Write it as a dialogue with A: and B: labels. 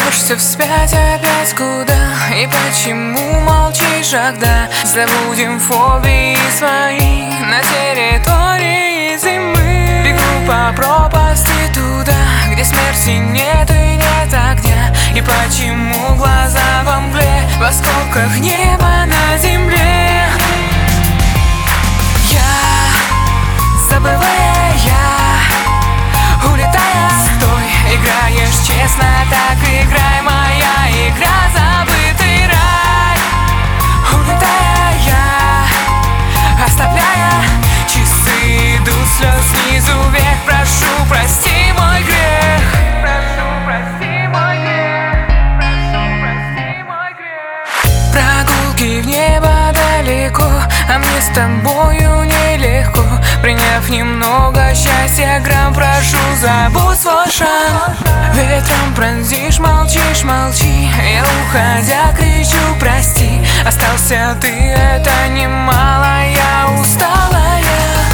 A: Рвешься вспять опять куда? И почему молчишь, когда забудем фобии свои на территории зимы? Бегу по пропасти туда, где смерти нет и нет огня. И почему глаза во мгле, в осколках неба на земле? Забывая, улетая, стой, играешь честно, так играй, моя игра, забытый рай. Улетая, оставляя часы, идут слез снизу вверх, прошу, прости мой грех. Прошу, прости мой грех. Прошу, прости мой грех. Прогулки в небо далеко, а мне с тобою нелегко. Приняв немного счастья грамм, прошу, забудь свой шрам. Ветром пронзишь, молчишь, молчи. Я, уходя, кричу, прости. Остался ты, это немало, я усталая.